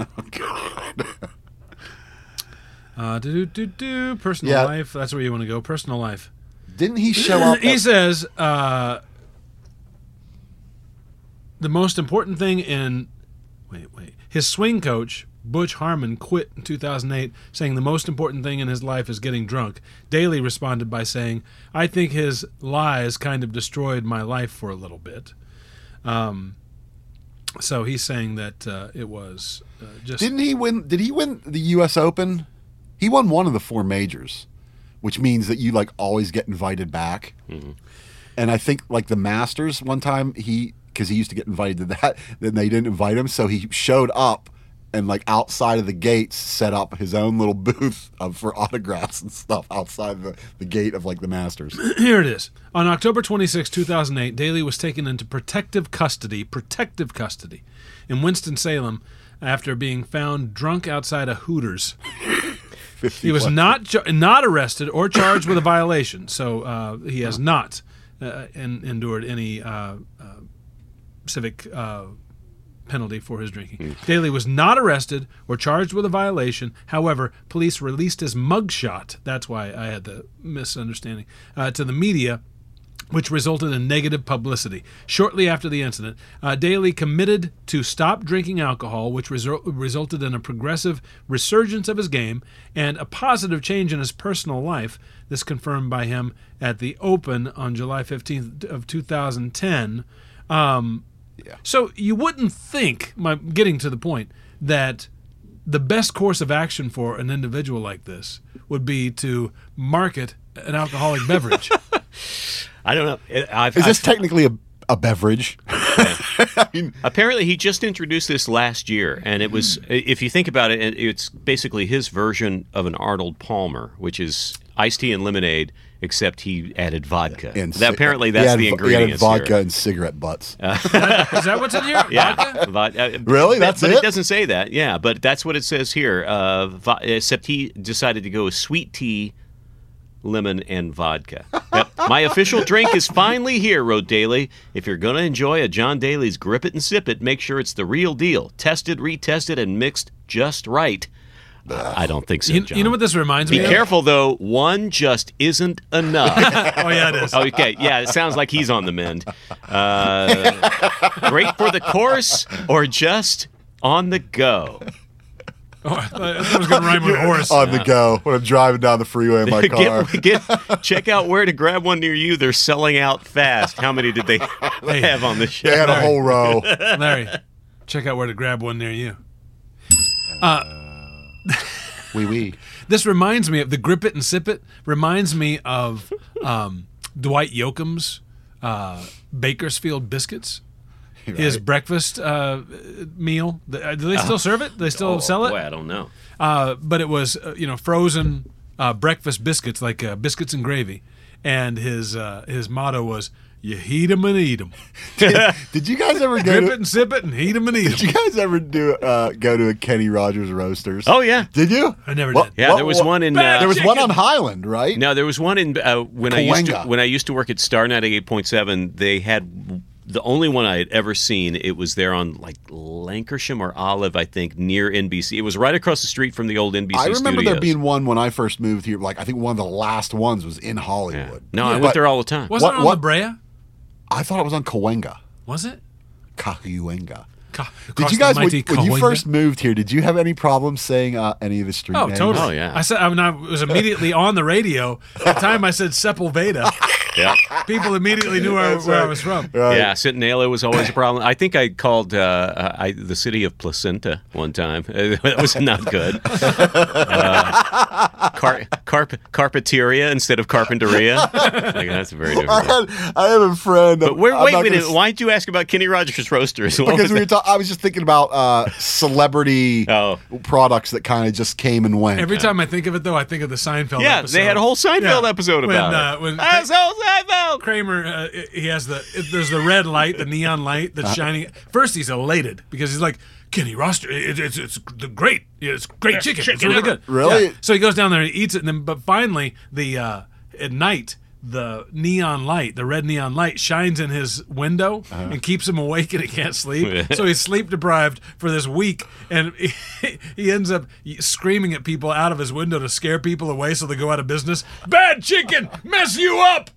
Personal Yeah. life. That's where you want to go. Personal life. Didn't he show up? He says the most important thing in His swing coach, Butch Harmon, quit in 2008, saying the most important thing in his life is getting drunk. Daly responded by saying, I think his lies kind of destroyed my life for a little bit. So he's saying that it was just... Did he win the U.S. Open? He won one of the 4 majors, which means that you like always get invited back. Mm-hmm. And I think like the Masters one time, because he used to get invited to that, then they didn't invite him, so he showed up and like outside of the gates set up his own little booth for autographs and stuff outside the gate of like the Masters. Here it is. On October 26, 2008, Daly was taken into protective custody in Winston-Salem after being found drunk outside a Hooters. He was not arrested or charged with a violation, so he has not endured any civic penalty for his drinking. Daly was not arrested or charged with a violation. However, police released his mugshot. That's why I had the misunderstanding to the media, which resulted in negative publicity. Shortly after the incident, Daly committed to stop drinking alcohol, which resulted in a progressive resurgence of his game and a positive change in his personal life. This confirmed by him at the Open on July 15th of 2010. So you wouldn't think, getting to the point, that the best course of action for an individual like this would be to market an alcoholic beverage. I don't know. Is this technically a beverage? I mean, apparently he just introduced this last year, and it was, if you think about it, it's basically his version of an Arnold Palmer, which is iced tea and lemonade, except he added vodka. Apparently that's the ingredient. He added vodka and cigarette butts. Is that what's in here? Yeah. Vodka? Really? But it doesn't say that. Yeah, but that's what it says here. Except he decided to go with sweet tea, lemon, and vodka. Yep. My official drink is finally here, wrote Daly. If you're going to enjoy a John Daly's Grip It and Sip It, make sure it's the real deal. Tested, retested, and mixed just right. I don't think so, John. You know what this reminds me of? Be careful, though. One just isn't enough. Oh, yeah, it is. Okay, yeah, it sounds like he's on the mend. Great for the course or just on the go? Oh, I thought it was going to rhyme with horse. On the go when I'm driving down the freeway in my car. Check out where to grab one near you. They're selling out fast. How many did they have on the show? They had a whole row. Larry, check out where to grab one near you. Wee. This reminds me of the Grip It and Sip It. Reminds me of Dwight Yoakam's Bakersfield biscuits. Right. His breakfast meal. Do they still serve it? Do they still sell it? Boy, I don't know. But it was frozen breakfast biscuits, like biscuits and gravy, and his motto was, "You heat 'em and eat 'em." Did you guys ever Grip it and sip it and heat 'em and eat 'em? Did you guys ever go to a Kenny Rogers Roasters? Oh yeah. Did you? I never did. Yeah, there was one in. There was one on Highland, right? No, there was one in when I used to work at Star 98.7. They had the only one I had ever seen. It was there on like Lancashire or Olive, I think, near NBC. It was right across the street from the old NBC studios. I remember there being one when I first moved here. Like I think one of the last ones was in Hollywood. Yeah. No, I went there all the time. Wasn't it on La Brea? I thought it was on Cahuenga. Was it? Cahuenga. Did you guys, when you first moved here, did you have any problems saying any of the street names? Totally. Oh, yeah. I was immediately on the radio. At the time I said Sepulveda. Yeah. People immediately knew where I was from. Right. Yeah, Centinela was always a problem. I think I called the city of Placenta one time. That was not good. Carpeteria instead of Carpinteria. Like, that's very different. I have a friend. But wait a minute. Why did you ask about Kenny Rogers Roasters? Because I was just thinking about celebrity products that kind of just came and went. Every time I think of it, though, I think of the Seinfeld episode. They had a whole Seinfeld episode about it. That's whole Seinfeld! Kramer, he has there's the red light, the neon light that's shining. First, he's elated because he's like, Kenny Roster, it's great. It's great chicken. It's really good. Really? Yeah. So he goes down there and eats it, but finally, at night, the neon light, the red neon light, shines in his window and keeps him awake, and he can't sleep. So he's sleep deprived for this week, and he ends up screaming at people out of his window to scare people away so they go out of business. Bad chicken, mess you up.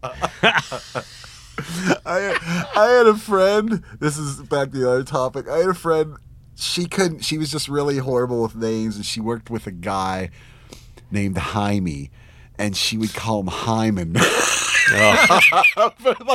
I had a friend. This is back to the other topic. I had a friend she couldn't. She was just really horrible with names, and she worked with a guy named Jaime, and she would call him Hyman. But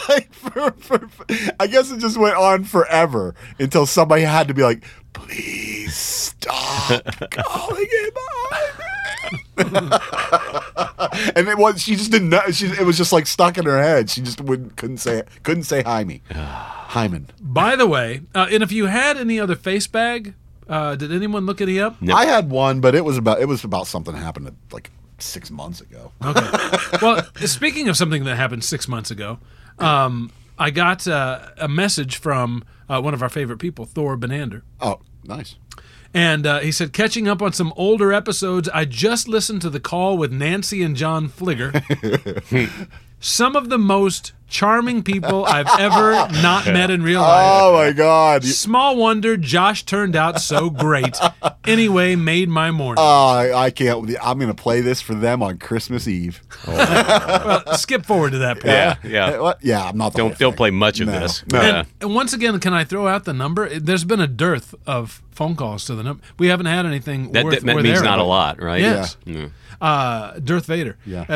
I guess it just went on forever until somebody had to be like, please stop calling him Hyman. And she just didn't know. It was just like stuck in her head. She just couldn't say Jaime. Hyman. By the way, and if you had any other face bag, did anyone look any up? No. I had one, but it was about something that happened like 6 months ago. Okay. Well, speaking of something that happened 6 months ago, I got a message from one of our favorite people, Thor Benander. Oh, nice. And he said, catching up on some older episodes, I just listened to the call with Nancy and John Fligger. Some of the most charming people I've ever not met in real life. Oh, my God. Small wonder Josh turned out so great. Anyway, made my morning. I can't. I'm going to play this for them on Christmas Eve. Well, skip forward to that part. Yeah, I'm not the Don't play much of this. No. And once again, can I throw out the number? There's been a dearth of phone calls to the number. We haven't had anything worth that means not a lot, right? Yes. Yeah. Darth Vader. Yeah.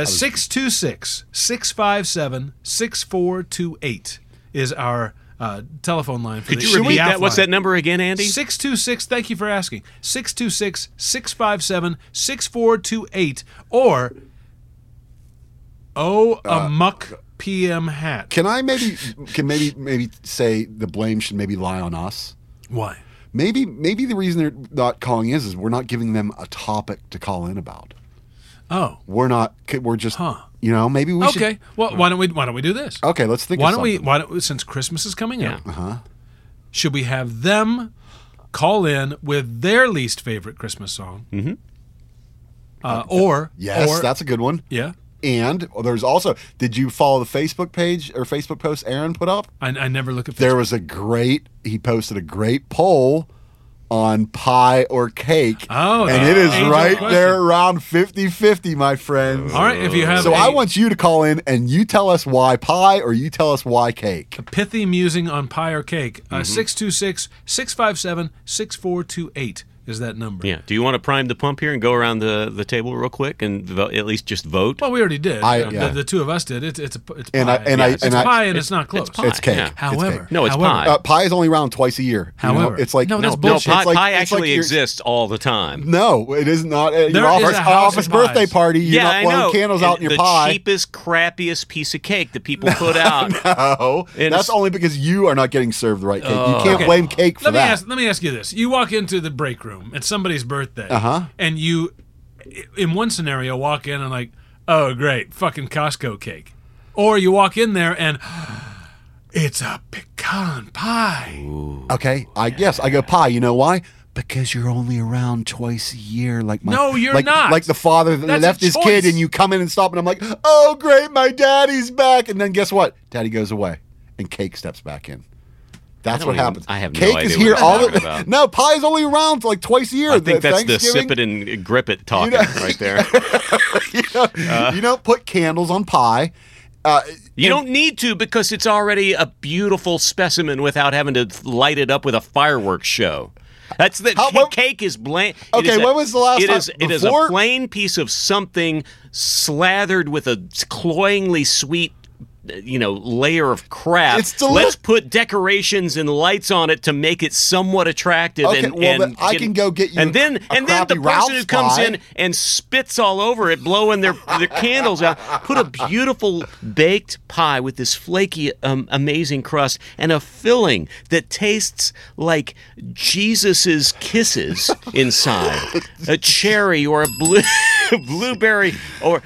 626-657-6428 is our telephone line. Could you repeat that? What's that number again, Andy? 626, thank you for asking, 626-657-6428 or a Muck PM hat. Can maybe say the blame should maybe lie on us? Why? Maybe the reason they're not calling is we're not giving them a topic to call in about. Oh, we're just maybe we should. Okay, well, why don't we do this? Okay, let's think. Why don't we? Since Christmas is coming up, should we have them call in with their least favorite Christmas song? Mm-hmm. Or that's a good one. Yeah. And there's also, did you follow the Facebook page or Facebook post Aaron put up? I never look at Facebook. There was he posted a great poll on pie or cake. Oh, and it is right there around 50-50, my friends. All right, if you have I want you to call in and you tell us why pie or you tell us why cake. A pithy musing on pie or cake. 626-657-6428 is that number. Yeah. Do you want to prime the pump here and go around the table real quick and at least just vote? Well, we already did. The two of us did. It's pie. It's pie and it's not close. It's pie. It's cake. Yeah. However, it's pie. Pie is only around twice a year. However, it's like that's bullshit. Pie actually exists all the time. No, it is not. Your office birthday party. You're not blowing candles out in your pie. The cheapest, crappiest piece of cake that people put out. No, that's only because you are not getting served the right cake. You can't blame cake for that. Let me ask you this: you walk into the break room at somebody's birthday, and you, in one scenario, walk in and like, oh great, fucking Costco cake, or you walk in there and it's a pecan pie. Ooh. Okay, I go pie. You know why? Because you're only around twice a year. No, you're not. Like the father that left his kid, and you come in and stop, and I'm like, oh great, my daddy's back, and then guess what? Daddy goes away, and cake steps back in. That's what happens. I have cake no idea is here what you're talking about. No, pie is only around for like twice a year. I think that's the sip it and grip it talking right there. You don't put candles on pie. You don't need to because it's already a beautiful specimen without having to light it up with a fireworks show. That's cake is bland. Okay, when was the last time? It is a plain piece of something slathered with a cloyingly sweet layer of crap. It's delicious. Let's put decorations and lights on it to make it somewhat attractive. Okay, then I can go get you. And then the person who comes in and spits all over it, blowing their candles out. Put a beautiful baked pie with this flaky, amazing crust and a filling that tastes like Jesus's kisses inside. A cherry or a blueberry or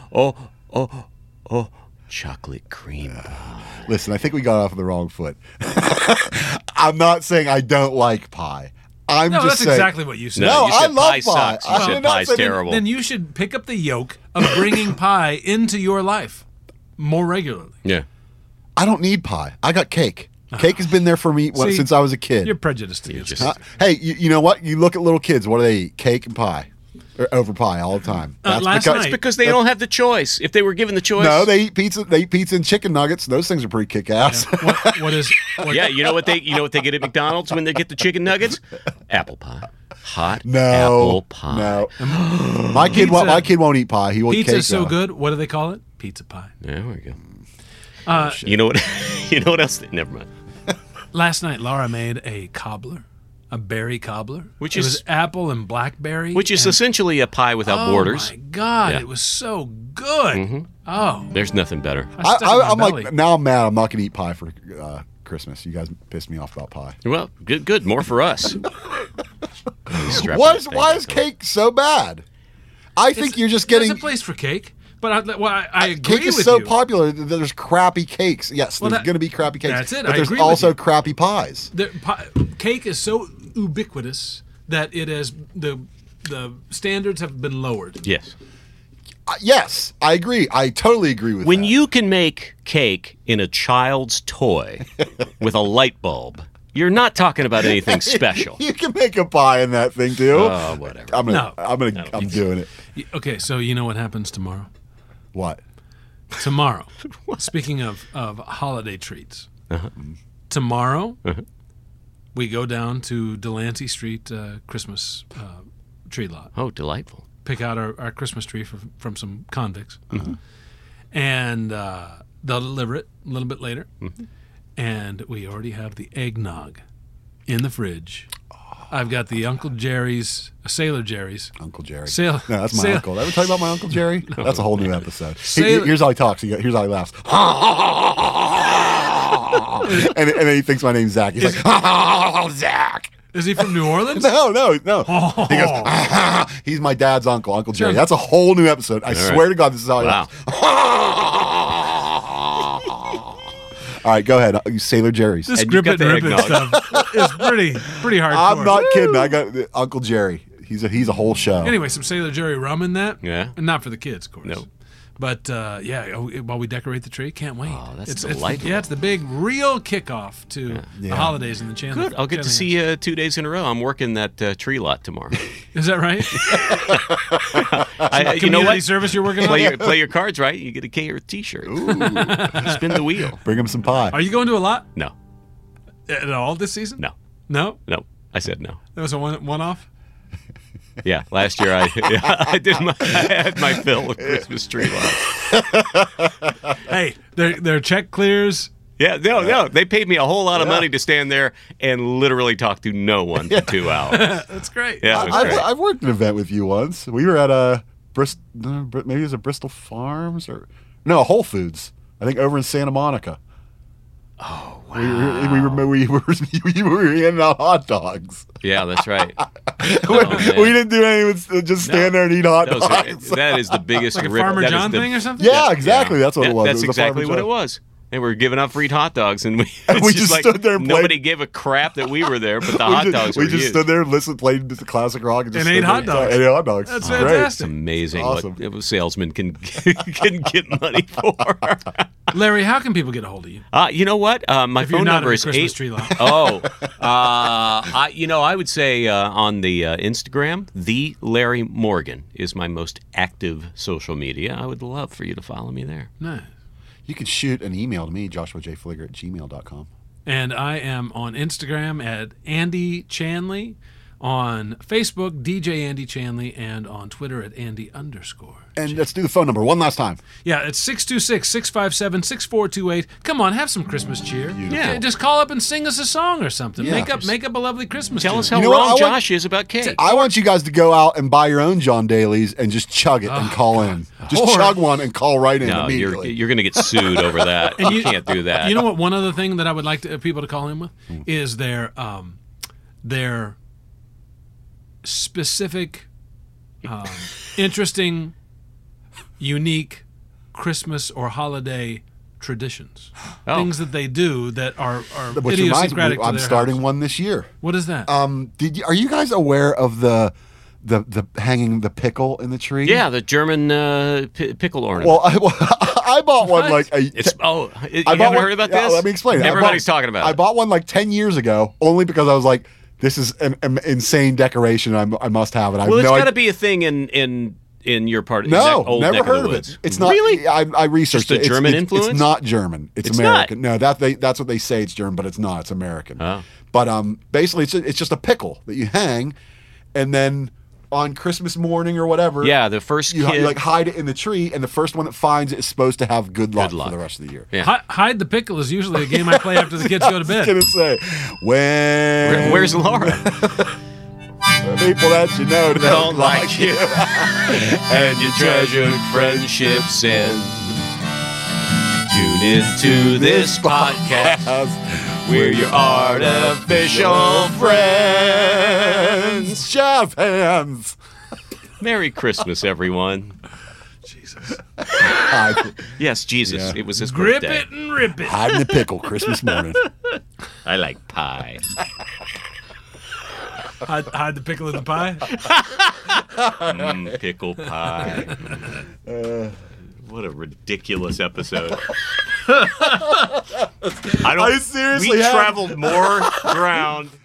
chocolate cream pie. Listen, I think we got off on the wrong foot. I'm not saying I don't like pie. That's exactly what you said. No, you said I love pie. Sucks. You said pie's terrible. Then you should pick up the yoke of bringing pie into your life more regularly. Yeah. I don't need pie. I got cake. Cake has been there for me since I was a kid. You're prejudiced against it. Hey, you know what? You look at little kids. What do they eat? Cake and pie. over pie all the time. Last night. It's because they don't have the choice. If they were given the choice, No, they eat pizza. They eat pizza and chicken nuggets. Those things are pretty kick ass. Yeah, you know what they get at McDonald's when they get the chicken nuggets? Apple pie. Hot No, apple pie. no. My kid won't eat pie. He will eat cake. Pizza's so though. good. What do they call it? Pizza pie. There we go. You know what? You know what else? Never mind. Last night, Laura made a cobbler, a berry cobbler, Which it is- was apple and blackberry, Which is essentially a pie without borders. Oh my God, Yeah. it was so good. Mm-hmm. Oh, There's nothing better. I stuck it in my I'm belly. like, now I'm mad. I'm not going to eat pie for Christmas. You guys pissed me off about pie. Well, good. More for us. Why is cake so bad? I think you're just getting. There's a place for cake, but I agree Cake is with so you. popular that there's crappy cakes. Yes, Well, there's that- going to be crappy cakes. that's it. But I there's agree with also you. crappy pies. Cake is so ubiquitous that it has the standards have been lowered. Yes. Yes, I agree. I totally agree with When that. you can make cake in a child's toy with a light bulb, you're not talking about anything special. You can make a pie in that thing too. Oh, whatever. I'm doing it. Okay, so you know what happens tomorrow? What? Tomorrow. Speaking of holiday treats, Uh-huh. tomorrow we go down to Delancey Street Christmas tree lot. Oh, delightful. Pick out our Christmas tree from some convicts, and they'll deliver it a little bit later. And we already have the eggnog in the fridge. I've got the Uncle Jerry's, Sailor Jerry's. Uncle Jerry. Sail- No, that's my sail- uncle. Did I ever tell you about my Uncle Jerry? That's a whole new episode. Sailor- Here's how he talks. Here's how he laughs. and then he thinks my name's Zach. He's like, Zach. Is he from New Orleans? No. He goes, he's my dad's uncle, Uncle Jerry. That's a whole new episode. I swear to God, this is how he Wow. All right, go ahead. Sailor Jerry's. This And grip you've it got and the rip it eggnog. stuff is pretty hardcore. I'm not kidding. I got Uncle Jerry. He's a whole show. Anyway, some Sailor Jerry rum in that. Yeah. And not for the kids, of course. No. But while we decorate the tree, can't wait. Oh, that's it's delightful. it's the big real kickoff to the holidays in the Chandler. Good. I'll get to see you 2 days in a row. I'm working that tree lot tomorrow. Is that right? You know Community what? service you're working on? Play your cards right. You get a K or a T-shirt. Spin the wheel. Bring him some pie. Are you going to a lot No. at all this season? No. No? No. I said no. That was a one-off? Yeah, last year I had my fill of Christmas tree lots. Hey, their check clears. Yeah, no. They paid me a whole lot of money to stand there and literally talk to no one for 2 hours. That's great. Yeah, it was great. I've worked an event with you once. We were at a maybe it was a Bristol Farms or no, Whole Foods. I think over in Santa Monica. Oh, We were handing out hot dogs. Yeah, that's right. We didn't do anything but just stand there and eat hot dogs. That is the biggest Like a rip. Farmer that is John the- thing or something? Yeah, exactly. That's what it was. That's It was a exactly Farmer what John. it was. They were giving out free hot dogs, and we We just stood there and nobody played- gave a crap that we were there, but the hot dogs were We just huge. stood there and listened, played the classic rock, and just And ate stood hot there dogs. and ate hot dogs. That's It's great. fantastic. It's amazing Awesome. what a salesman can get money for. Larry, how can people get a hold of you? You know what? My If you're phone not number at a is Christmas 8. tree lot. I would say on the Instagram, the Larry Morgan is my most active social media. I would love for you to follow me there. Nice. You can shoot an email to me, joshuajfligger@gmail.com. And I am on Instagram at Andy Chanley, on Facebook, DJ Andy Chanley, and on Twitter at Andy_. And let's do the phone number one last time. Yeah, it's 626-657-6428. Come on, have some Christmas cheer. Yeah. Just call up and sing us a song or something. Yeah. make up a lovely Christmas Tell tune. us how You know what? wrong I want- Josh is about cake. I want you guys to go out and buy your own John Daly's and just chug it and call in. Just Or- chug one and call right in No, immediately. you're going to get sued over that. And you can't do that. You know what? One other thing that I would like people to call in with is their specific, interesting, unique Christmas or holiday traditions. Oh. Things that they do that are Which reminds me, idiosyncratic to I'm their starting house. one this year. What is that? Are you guys aware of the hanging the pickle in the tree? Yeah, the German pickle ornament. Well, I bought one What? like you I haven't bought one- heard about yeah, this? let me explain. Everybody's talking about I it. bought one like 10 years ago, only because I was like, this is an insane decoration. I must have it. Well, it's got to be a thing in your part. No, old never neck heard of it. woods. It's not. Really? I researched Just a it. German influence? It's not German. It's American. Not. No, that's what they say. It's German, but it's not. It's American. Oh. But basically, it's just a pickle that you hang, and then on Christmas morning or whatever, Yeah, the first you kid. like hide it in the tree, and the first one that finds it is supposed to have good luck for the rest of the year. Yeah. Hide the pickle is usually a game I play after the kids go to bed. I was gonna say, Where's Laura? the people that you know Don't like you. And your treasured friendships end. Tune into this podcast. We're your artificial friends. Jazz hands. Merry Christmas, everyone. Jesus. Yes, Jesus. Yeah. It was his Grip birthday. it and rip it. Hiding the pickle Christmas morning. I like pie. Hide the pickle in the pie. Pickle pie. What a ridiculous episode. I seriously we have- traveled more ground